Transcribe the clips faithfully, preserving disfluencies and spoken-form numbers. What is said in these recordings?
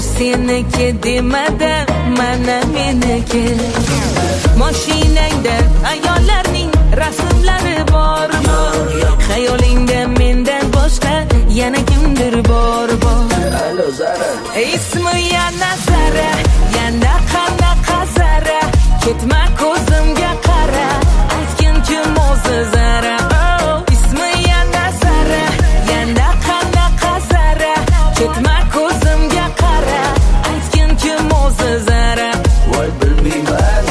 seniki demadi, mana meniki. Mashinangda ayollarning rasmlari bormi? Xayolingda mendan boshqa yana kimdir bor bor. Alo Zara, ismi yana Zara, yana qanaqa Zara? Ketma ko'zimga qara, aytgin kim o'zi Zara? Oh, ismi yana Zara, yana qanaqa Zara? Ketma ko'zimga qara, aytgin kim o'zi Zara? voy bilmayman.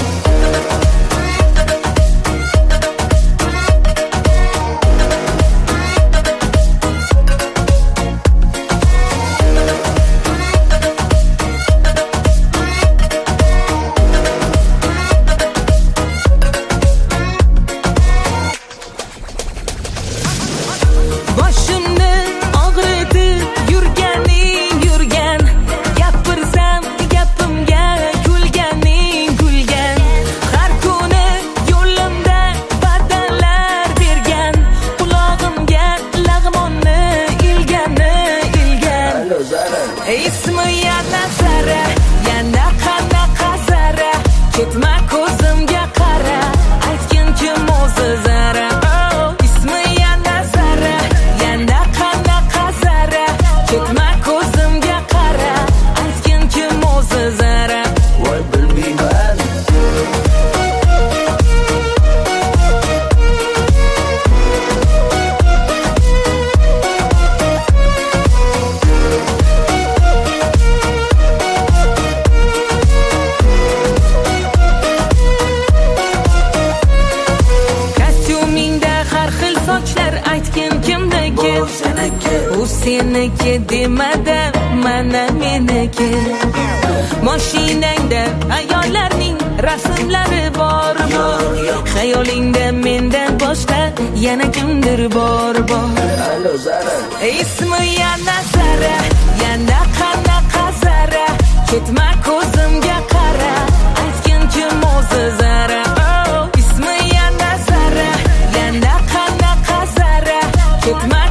Boshimni og'ritib yurganing yurgan, gapirsam gapimga kulganing kulgan. Har kuni yo'limda badallar bergan, qulog'imga lag'monni ilgani ilgan. Alo Zara, Ismi yana Zara, yana qanaqa Zara? Ketma ko'zimga qara, aytgin kim o'zi Zara? Oh, ismi yana Zara, yana qanaqa Zara? Ketma ko'zimga qara, aytgin kim o'zi Zara? voy bilmayman. Kostyumingda har xil sochlar, aytgin kimniki? Bu seniki, U seniki demadi, mana meniki. Mashinangda ayollarning rasmlari bormi? Xayolingda mendan boshqa yana kimdir bor bor. alo Zara, Ismi yana Zara, yana qanaqa Zara? Ketma ko'zimga qara, aytgin kim o'zi Zara? Oh, ismi yana Zara, yana qanaqa Zara? Ketma